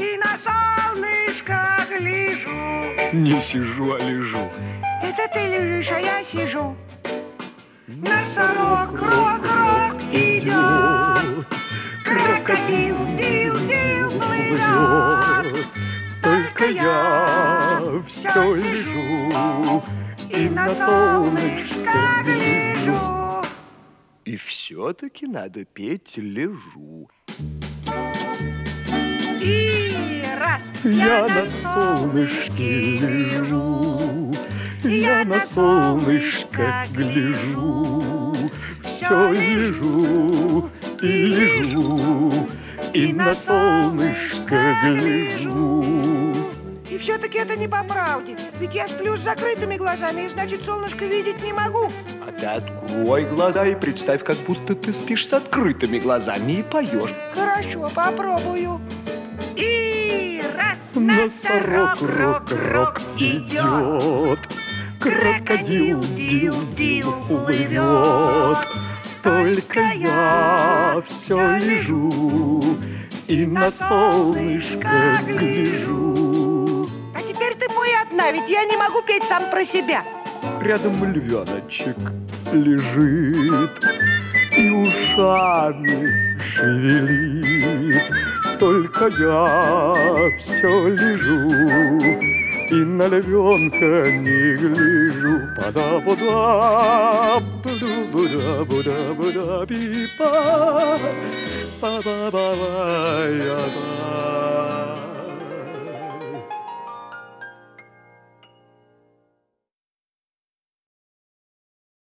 и на солнышко гляжу. Не сижу, а лежу. Это ты лежишь, а я сижу. Носорог, рок идет, крокодил, дил плывет. Только я все лежу и на солнышко гляжу. И все-таки надо петь «Лежу». И раз Я на солнышке лежу, я на солнышко гляжу, все лежу и лежу, и на солнышко гляжу. И все-таки это не по правде. Ведь я сплю с закрытыми глазами, и значит, солнышко видеть не могу. А ты открой глаза и представь, как будто ты спишь с открытыми глазами и поешь. Хорошо, попробую. И раз Носорог, рок идет, крокодил, дил плывет. Только я все лежу и на солнышко гляжу. А теперь ты пой одна, ведь я не могу петь сам про себя. Рядом львеночек лежит и ушами шевелит. Только я все лежу и на львенка не гляжу. Пада-буда, буда-буда-буда-буда-бипа, па-ба-ба-ба-я-ба.